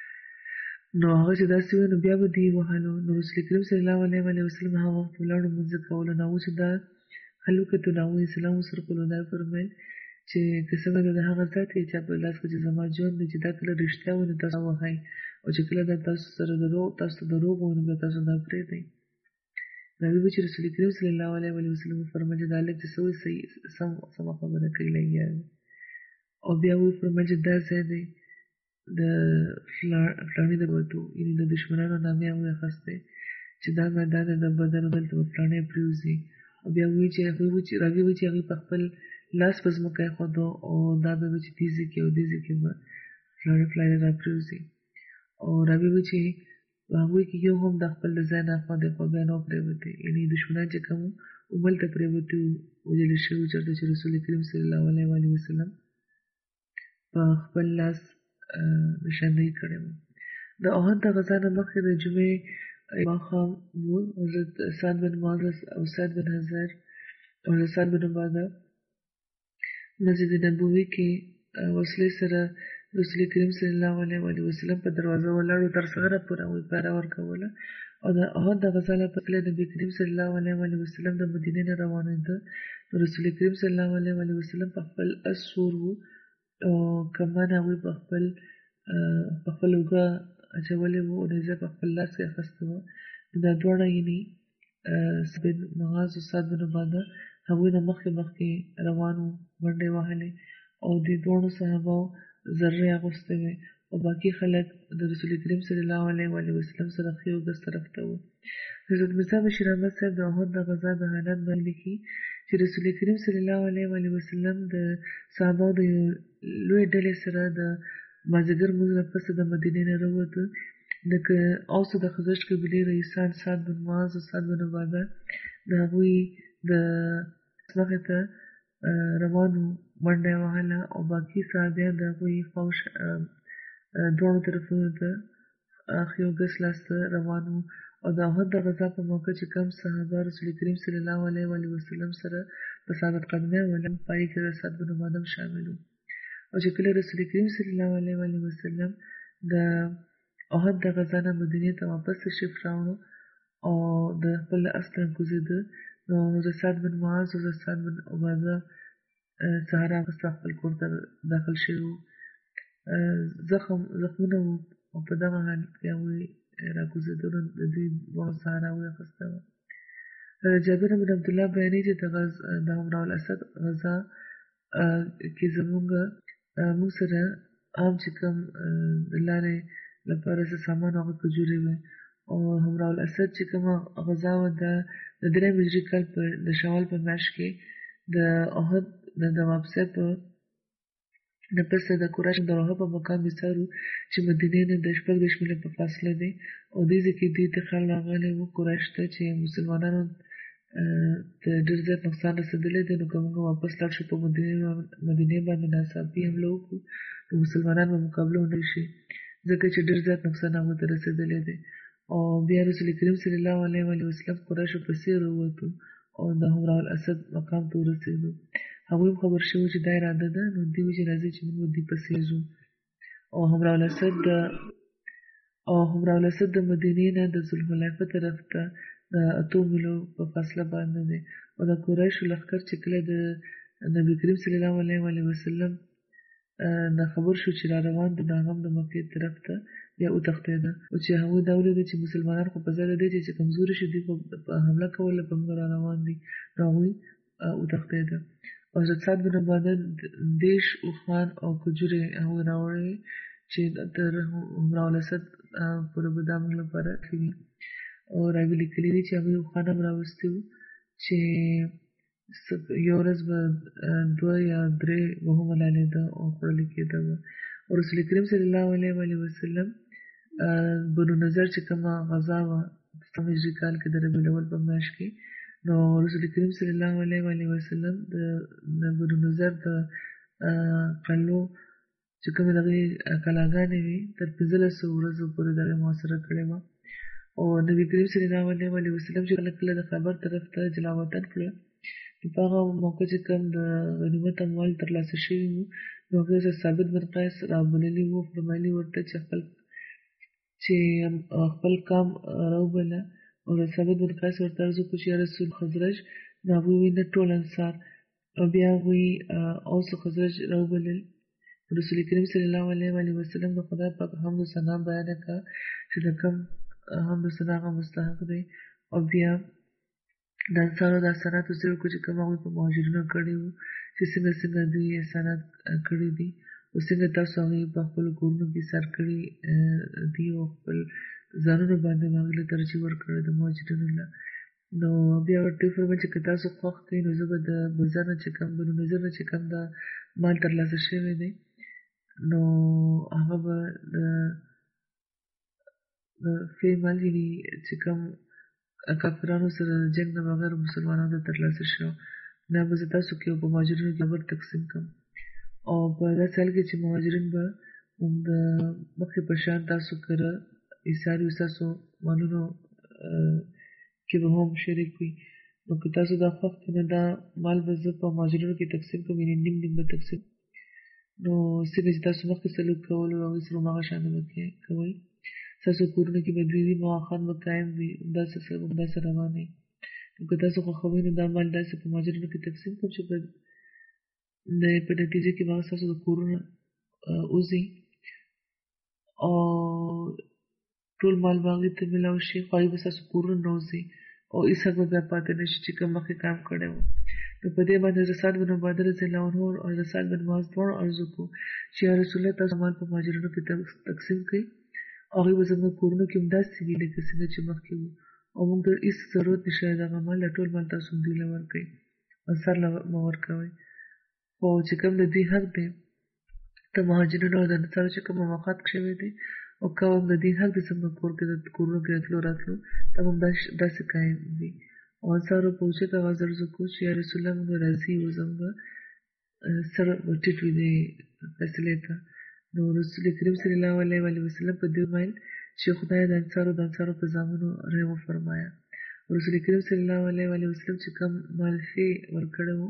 نو هغه چې داسې وایي نو بیا به دوی وهلو. نو رسول کریم صلی الله علیه وسلم هغه وخت ولاړو لمونځ کولو نه و چې دا هلو کتو نه و اسلام سره کولو دا فرمیل چې که څنګه د هغه ذات یې چې په لاس کې چې زما ژوند دی چې دا کله رښتیا وي نو تاسو وهئ او چې کله دا تاسو سره تاسو ته دروغ وایي نو بیا تاسو دا پرېږدئ. راوي چې رسول کریم صلی الله علیه وسلم فرمایي چې دا هلک چې څه وایي صحیح سمه خبره کوي لګیا وي. او بیا وایي فرمایي چې دا ځای دی د فلاني د وتو یعنې د دشمنانو نامې هم واخیستی چې دا میدان د بدر دلته به فلانی پرېوځي. او بیا وایي چې راوي وایي چې هغوی په خپل لاس په ځمکه ایښودو او دا به وایي چې دې ځای کې او دې ځای کې به فلانی را پرېوځي. او راوي وایي چې هغوی کې یو هم د خپل د ځای نه اخوا دېخوا بیا نه و پرېوتی یعنې دشمنان چې کوم هملته پرېوتي وو وژلي شوي وو چېرته چې رسول کریم صلی الله علیه وسلم په خپل لاس نشاندهي کړې وه. د احد د غزا نه مخکې د جمعې ماښام و. حضرت سعد بن معاذ او سعد بن حزیر او حضرت سعد بن عباده مسجد نبوي کې وسلې سره رسول کریم صلی الله علیه وسلم په دروازه ولاړو تر سهاره پورې هغوی پاره ورکوله. او د احد د غزا لپاره نبي کریم صلی الله علیه وسلم د مدینې نه روانېده. رسول کریم صلی الله علیه وسلم په خپل اس سور و او کمان هغوی په خپل اوږه اچولې وو او نیزه په خپل لاس کې اخیستې وه. دا دواړه یعنې سعد بن معاذ او سعد بن عباده هغوی نه مخکې روان وو منډې وهلې او دې دواړو صحابهو ذرې اغوستې وې او باقي خلک د رسول کریم صلی الله علیه وسلم سره ښې او ګس طرف ته وو. حضرت میرزا بشیر احمد صاحب د احد د غزا د حالات باندې لیکي چې رسول کریم صلی الله علیه وسلم د صحابهو د یو لوی ډلې سره د مازدیګر لمونځ نه پسې د مدینې نه راووته. د اوس د خزرج قبیلې رئیسان سعد بن معاذ او سعد بن عباده د هغوی د مخې ته روان وو منډه یې وهله او باقي صحابیان د هغوی دواړو طرفونو ته ښې او ګس لاسته روان وو. او د احد د غزا په موقع چې کوم صحابه رسول کریم صلی الله علیه وسلم سره په ثابت قدمۍ ولاړ په هغې کې د سعد بن عباده هم شامل وو. او چې کله رسول کریم صلی الله علیه وسلم د احد د غزا نه مدینې ته واپس تشریف راوړو او د خپل اس نه کوزېده نو حضرت سعد بن معاذ او حضرت سعد بن عباده سهار اخیسته خپل کور ته داخل شوي وو. زخمونه وو او په دغه حالت کې هغوی راکوزېدلو د دوی دواړو سهاره واخیسته وه. جابر بن عبدالله بیانوي چې د عمرو الاسد غزا کې موږ سره عام چې کوم د لارې لپاره څه سامان هغه کجورې وې او عمرو الاسد چې کومه غزا وه د 3 هجري کال د شوال په میاشت کې د احد د واپسۍ په نه پسې د قریش د روحه په مقام ایسار وو چې مدینې نه د 14 میله په فاصله دی او دې ځای کې دوی ته خیال راغلی وو قریش ته چې مسلمانانو ته ډېر زیات نقصان رسېدلی دی نو که موږ واپس لاړ شو په مدینې باندې ناڅاپي حمله وکړو نو مسلمانان به مقابله ونه شي ځکه چې ډېر زیات نقصان هغوی ته رسېدلی دی. او بیا رسول کریم صلی الله علیه وسلم قریشو پسې راووتو او د عمرو الاسد مقام ته ورسېدو. هغوی هم خبر شوي چې دا اراده ده نو دوی وایي چې راځئ چې موږ به دوی پسې ځو. او عمرو الاسد د مدینې نه د ذوالحلیفه طرف ته د 8 میلو په فاصله باندې دی او د قریشو لښکر چې کله د نبي کریم صلی الله علیه وسلم نه خبر شو چې را روان دي نو هغه هم د مکې طرف ته بیا وتښتېده او چې هغوی دا ولیده چې مسلمانان خو په ځای له دې چې کمزوري شي دوی په حمله کوله په موږ را روان دي نو هغوی وتښتېده. او حضرت سعد بن عباده 10 اوښان او کجورې هغوی راوړې چې تر عمرو الاسد پورې به دا موږ لپاره کوي. او راوي لیکلي دي چې هغوی اوښان هم راوستي وو چې یو ورځ به 2 یا 3 وهو ملالېده او خوړل کېده. او رسول کریم صلی الله علیه وسلم بنو نظر چې کومه غزا وه هجري کال کې د ربیع الاول په میاشت کې نو رسول کریم صلی الله علیه وسلم د بنو نظر د قلو چې کومې دغې کلاګانې وي تر 1500 ورځو پورې دغې محاصره کړې وه او نبي کریم صلی الله علیه وسلم چې کله د خیبر طرف ته جلاوطن کړه نو په هغه موقع چې کوم د غنیمت اموال ترلاسه شوي وو نو هغې سره ثابت بن قیس رابللي وو فرمایلي ورته چې خپل قام راوبله او ثابت بن قیس ورته عرض وکړو چې یا رسول خزرج نو هغوی وایي نه ټول انصار او بیا هغوی اوس خزرج راوبلل رسول کریم صلی الله علیه وسلم د خدای پاک حمد و ثنا بیان کړه چې د کوم حمد و ثنا هغه مستحق دی او بیا د انصارو د احساناتو ذکر وکړو چې کوم هغوی په مهاجرینو کړي وو چې څنګه دوی احسانات کړي دي او څنګه تاسو هغوی په خپلو کورونو کې سر کړي دي او خپل ځانونو باندې هغوی له ترجیح ورکړې د مهاجرینو له نو بیا ورته وفرمایل چې که تاسو خوښ کړئ نو زه به د بزر نه چې کوم بنو نظر نه چې کوم دا مال ترلاسه شوی دی نو هغه به د فی مال یعنې چې کوم کافرانو سره جنګ نه بغیر مسلمانانو ته ترلاسه شو نه به زه تاسو کې په مهاجرینو کې برابر تقسیم کړم او په داسې حال کې چې مهاجرین به د مخکې په شان تاسو کره ایثار وي ستاسو مالونو کې به هم شریک وي نو که تاسو دا خوښ کړئ نو دا مال به زه په مهاجرینو کې تقسیم کړم یعنې نیم نیم به تقسیم نو څنګه چې تاسو مخکې سلوک کول او هغوی سره هماغه شان به کوئ ستاسو کورونو کې به دوی وي مواخان به قایم وي همداسې روان وي نو که تاسو خوښوئ نو دا مال داسې په مهاجرینو کې تقسیم کړم چې په نتیجه کې به هغه ستاسو د کورونه وځي او ټول مال به هغوی ته میلاو شي خو هغوی به ستاسو کورونه نه وځي او هېڅ حق به بیا پاتې نه شي چې کوم مخکې کام کړی و نو په دې باندې حضرت سعد بن عباده رضی الله عنه او حضرت سعد بن معاذ دواړو عرض وکړو چې یا رسول الله تاسو مال په مهاجرینو کې تقسیم کړئ او هغوی به زموږ کورونو کې همداسې وي لکه څنګه چې مخکې وو او موږ ته هېڅ ضرورت نشته دغه مال ټول مال تاسو دوی له ورکړئ انصار له مه ورکوئ خو چې کوم د دوی حق دی د مهاجرینو او د انصارو چې کوم موافقات شوی دی او کوم د دوی حق دی زموږ کورونو کې تلو راتلو ته هم داسې قایم وي او انصارو په اوچت اواز عرض وکړو چې یا رسول الله موږ راضي یو زموږ سره ټیټ وي دې فیصلې ته نو رسول کریم صلی الله علیه وسلم په دې ویل چې خدای د انصارو په زامنو رحم وفرمایه رسول کریم صلی الله علیه وسلم چې کوم مال ښې ورکړی و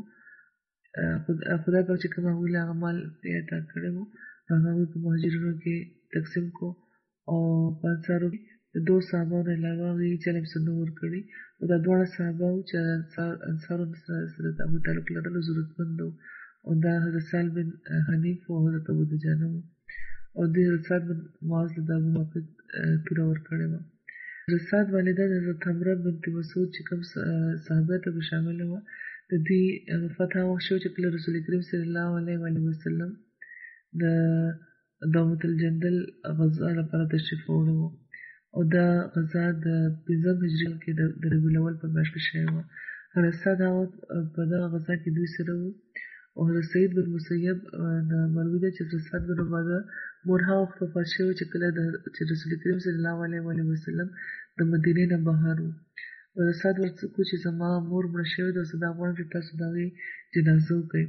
خدای پاک چې کوم هغوی له هغه مال عطا کړی و هغه هغوی په مهاجرینو کې تقسیم کو او په انصارو کې د 2 صحابانو علاوه هغوی چلم سنو ورکړي او دا دواړه صحابه وو چې انصارو سره د ابو تعلق لرلو ضرورتمند وو او دا حضرت سهل بن حنیف او حضرت ابو دجانه وو او دوی حضرت سعد بن معاذ له دغه موقع توره ورکړې وه حضرت سعد والده د حضرت حمره بنت مسعود چې کوم صحابه ته شامله وه د دوی وفات هغه وخت شو چې کله رسول کریم صلی الله علیه وسلم د دومة الجندل غزا لپاره تشریف وړی و او دا غزا د 5 هجري کې د ربیع الاول په میاشت کې شوې وه حضرت سعد هغه په دغه غزا کې دوی سره وو او حضرت سعید بن مسیب نه معلومه ده چې حضرت سعد بن عباده مور هغه وخت وفات شوی چې کله چې رسول کریم صلی الله علیه وسلم د مدینې نه بهر وو حضرت سعد ورته وکړو چې زما مور مړه شوې ده زه دا غواړم چې تاسو د هغې جنازه وکړئ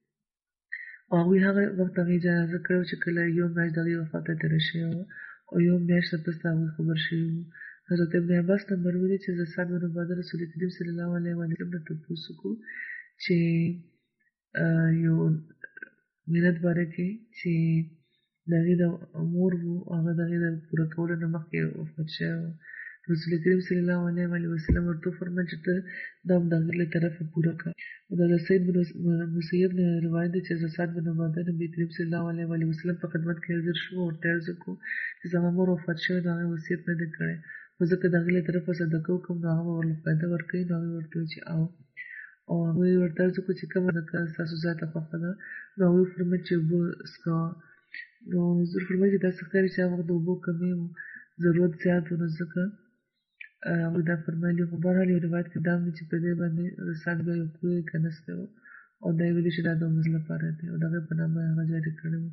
او هغوی هغه وخت هغې جنازه کړې وه چې کله یو میاشت د هغې وفات ته تېره شوې وه او یو میاشت پس د هغوی خبر شوي وو حضرت ابن عباس نه مروي دی چې حضرت سعد بن عباده رسول کریم صلی الله علیه وسلم نه تپوس وکړو چې یو ملت باره کې چې د هغې د مور وو هغه د هغې د پوره کولو نه مخکې وفات شوی و رسول کریم صلی الله علیه وسلم ورته وفرمایل چې ته دا هم د هغې له طرفه پوره کړه او د حضرت سعید بن مسیب نه روایت دی چې حضرت سعد بن عباده نبي کریم صلی الله علیه وسلم په خدمت کې حاضر شو او ورته عرض وکړو چې زما مور وفات شوې د هغې وصیت نه دی کړی خو زه که د هغې له طرفه صدقه وکړم نو هغه به ورله فایده ورکوي نو هغې ورته وویل چې او هغوی ورته عرض وکړو چې کومه صدقه ستاسو زیاته خوښه ده نو هغوی وفرمایل چې اوبه څښه نو حضور فرمایي چې داسې ښکاري چې هغه وخت د اوبو کمې و ضرورت زیات و نو ځکه هغوی دا فرمایلي خو بهرحال یو روایت کې دا هم دی چې په دې باندې رسال بیا یو کوی کنستی و او دا یې ویلي چې دا د عمر لپاره دی او د هغې په نامه هغه جاري کړی و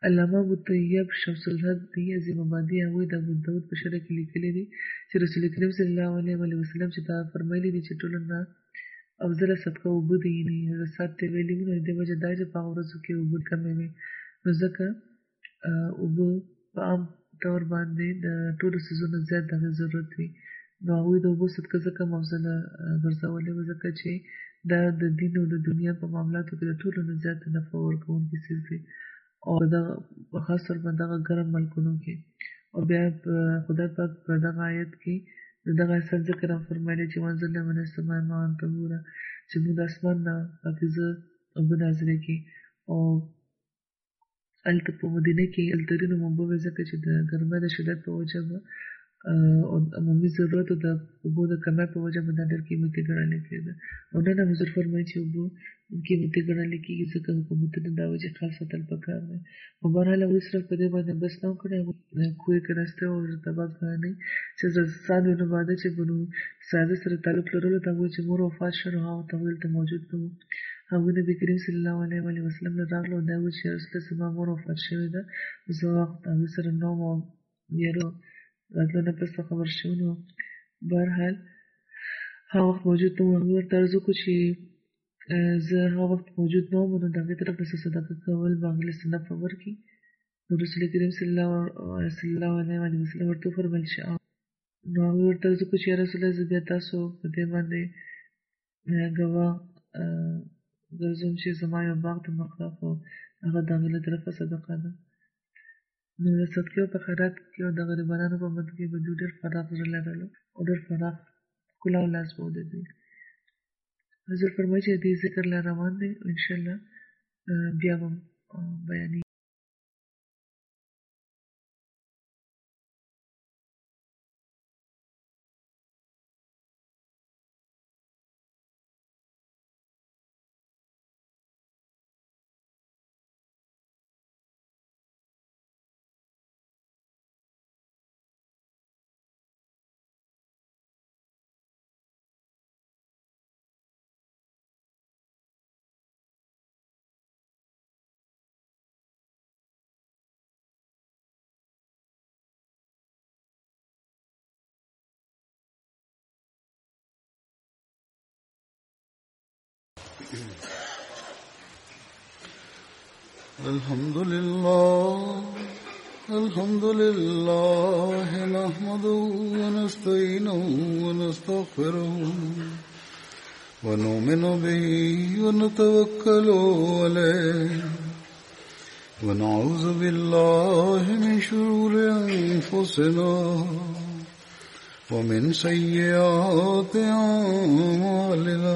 علامه ابو طیب شمس الحق دی عظیم آبادي هغوی د ابو داود په شرح کې لیکلي دي چې رسول کریم صلی الله علیه وسلم چې دا فرمایلی دي چې ټولو نه افضل صدقه اوبه دي، یعنې رسات ته ویلي وي. نو د دې وجه دا چې په هغه ورځو کې اوبه کمې وي، نو ځکه اوبه په عام طور باندې د ټولو څیزونو زیات دغه ضرورت وي. نو هغوی د اوبو صدقه ځکه افضله ګرځولې وه ځکه چې دا د دین او د دنیا په معاملاتو کې د ټولو نه زیات نفع ورکوونکی څیز دی، او دغه په خاص طور په دغه ګرم ملکونو کې. او بیا خدای پاک په دغه آیت کې د دغه اثر ذکر هم فرمایلی چې وانزلنا من السماء ماء طهورا، چې موږ د اسمان نه پاکیزه اوبه نازلې کړي. او هلته په مدینه کې الترینو اوبه وې ځکه چې د ګرمۍ د شدت په وجه به او عمومي ضرورت او د اوبو د کمۍ په وجه به دا ډېر قیمتي ګڼل کېده. او نن هم حضور فرمایي چې اوبه قیمتي ګڼل کېږي ځکه حکومتونه دا وایي چې خیال ساتل پکار دی. خو بهرحال هغوی صرف په دې باندې بس نه کړی، کوی کې نسته او ارتباط بیانوي چې سان وینو باندې چې بنو ساده سره تعلق لرلو ته وایي چې مور وفات شوه، نو هغه ته ویل ته موجود نه وو. هغوی نبي کریم صلی الله علیه وسلم ته راغلو او دا وایي چې رسول الله زما مور وفات شوې ده، زه وخت هغوی سره نه وم او یاره راتلو نه پس خبر شو. نو بهرحال هغه وخت موجود نه وم. هغوی ورته عرض وکړو چې زه هغه وخت موجود نه وم، نو د هغې طرف نه څه صدقه کول به هغې له څه نفع ورکړي. نو رسول کریم صلی الله علیه وسلم ورته وفرمیل چې نو هغوی ورته عرض وکړو چې یا رسول الله زه بیا تاسو په دې باندې ګواه ګرځوم چې زما یو باغ د مخاف او هغه د هغې له طرفه صدقه ده. نو د صدقې او په خیرات کې او د غریبانو په مدد کې به دوی ډېر پراخ زړه لرلو او ډېر پراخ ښکلا او لاس به د دوی. حضور فرمایي چې دې ذکر لا روان دی، انشاءالله بیا به بیانېږي. الحمد لله نحمده ونستعينه ونستغفره ونؤمن به ونتوكل عليه ونعوذ بالله من شرور أنفسنا ومن سيئات أعمالنا.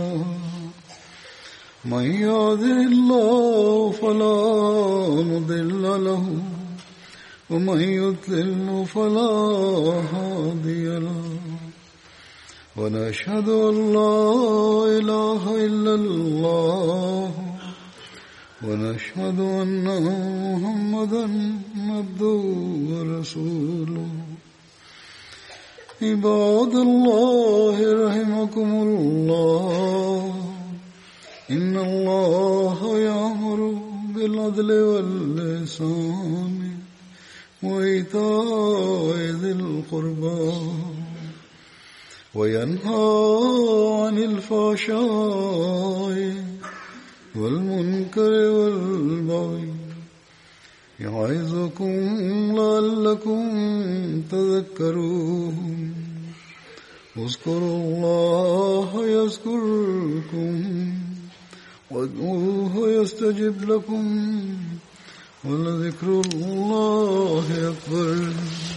من يهده الله فلا مضل له ومن يضلل فلا هادي له. ونشهد أن لا إله إلا الله ونشهد أن محمدا عبده ورسوله. عباد الله رحمكم الله، إن الله يأمر بالعدل والإحسان وإيتاء ذي القربى وينهى عن الفحشاء والمنكر والبغي يعظكم لعلكم تذكرون. اذكروا الله يذكركم وادعوه يستجب لكم ولذكر الله أكبر.